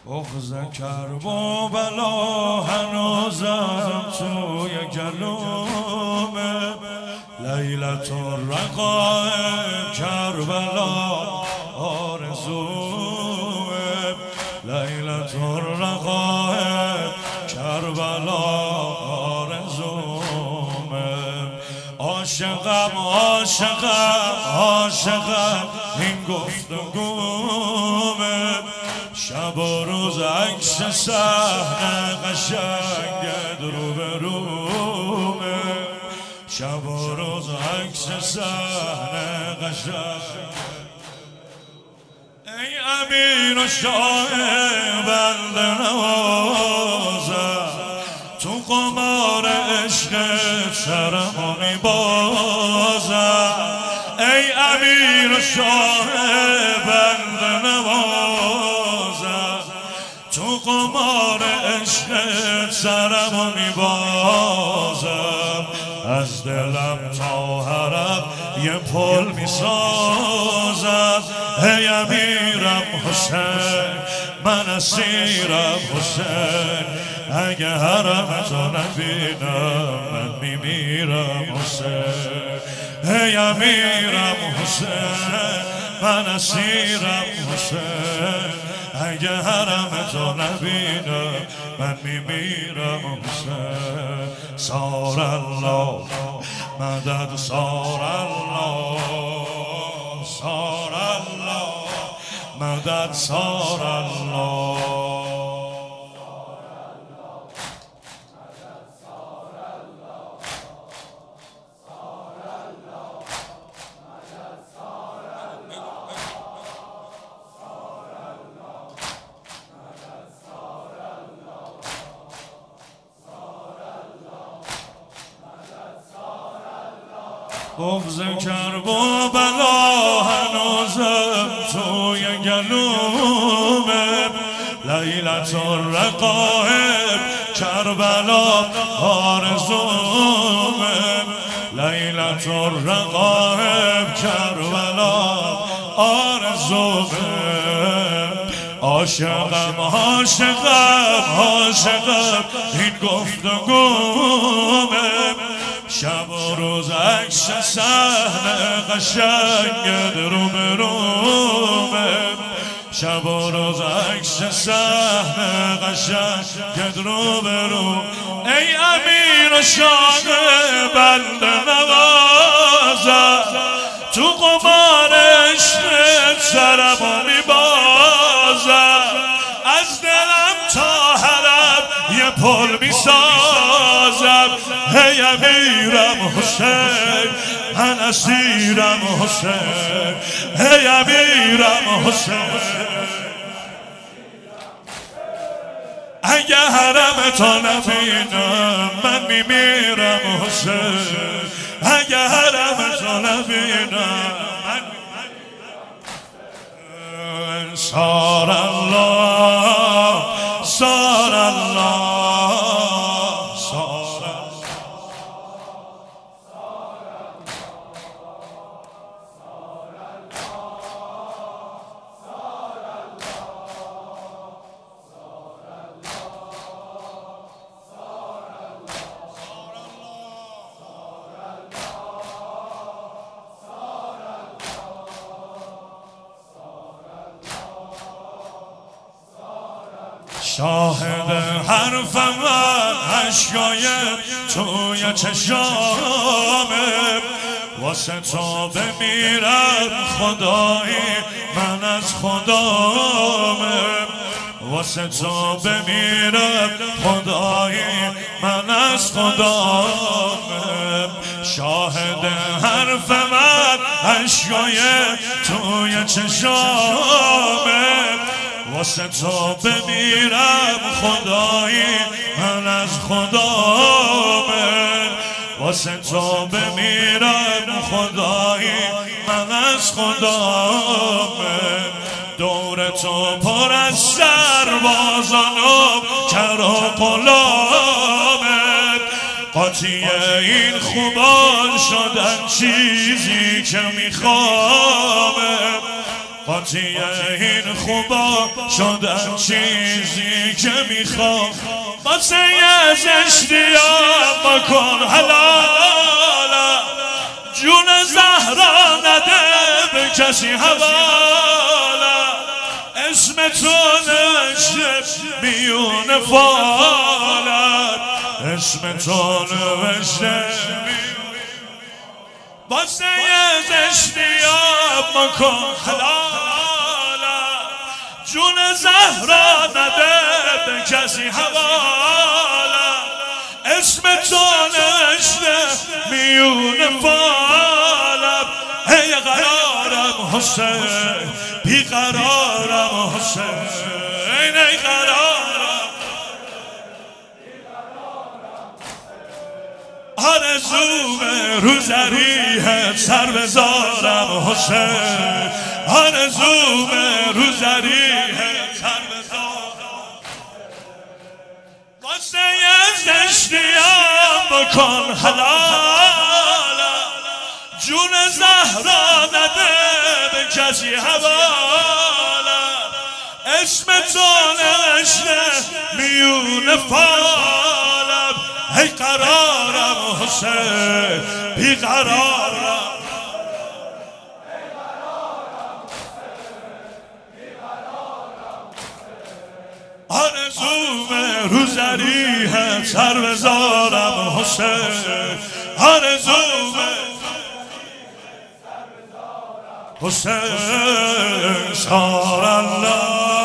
بغض کرب و بلا هنوزم توی گلومه، لیلت الرقائب کربلا آرزومه، لیلت الرقائب کربلا آرزومه. عاشقم عاشقم عاشقم این گفتگومه، شب و روز عکس صحنه قشنگت رو به رومه، شب و روز عکس صحنه قشنگ. ای امیر و شاه بنده نوازم، تو قمار عشقت سرمو میبازم. ای امیر و شاه بنده نوازم، تو قمار عشقت سرمو میبازم. از دلم تا حرم یه پل میسازم. ای امیرم حسین من اسیرم حسین، اگه حرم تو نبینم من میمیرم حسین. ای امیرم حسین من اسیرم حسین، اگه حرم تو نبینم من میمیرم حسین. سار الله مدد سار الله، سار الله مدد سار الله. بغض کرب و بلا هنوزم توی گلومه، لیلت الرقائب کربلا آرزومه، لیلت الرقائب کربلا آرزومه. عاشقم عاشقم عاشقم این گفتگومه، شب و روز عکس صحنه قشنگت رو به رومه، شب و روز عکس صحنه قشنگت رو به روم. ای امیر و شاه بنده نوازم، تو قمار عشقت سرمو میبازم. از دلم تا حرم یه پل میسازم. ای امیرم حسین من اسیرم حسین، ای امیرم حسین اگه حرم تو نبینم من میمیرم حسین، اگه حرم تو نبینم من میمیرم. سار الله سار الله سار الله. شاهد حرفم اشکای توی چشامه، واسه تو بمیرم خدایی من از خدامه، واسه تو بمیرم خدایی من از خدامه. شاهد حرف من اشکای توی چشامه، واسه تو بمیرم خدایی من از خدامه، واسه تو بمیرم خدایی من از خدامه. دور تو پر از سربازان و کر و غلامه، قاطی این خوبان شدن چیزی که میخوامه، قاطی این خوبا شدن چیزی که میخوام واسه یه زشتیام بکن حلالا جون زهرا نده به کسی حوالا اسم تو نوشته میون فالت اسم تو نوشته واسه یه زشتیام بکن حلالا جون زهرا نده به کسی حوالا اسم تو نوشته میون فالم ای قرارم حسین بی قرارم حسین ای قرارم آرزوم روزریه سر بذارم حسین آرزوم روزریه سر بذارم واسه یه زشتیام بکن حلالا جون زهرا نده به کسی حوالا اسم تو نوشته میون فالم ای قرارم حسین بی قرارم آرزوم روزریه سر بذارم حسین آرزوم حسین سار الله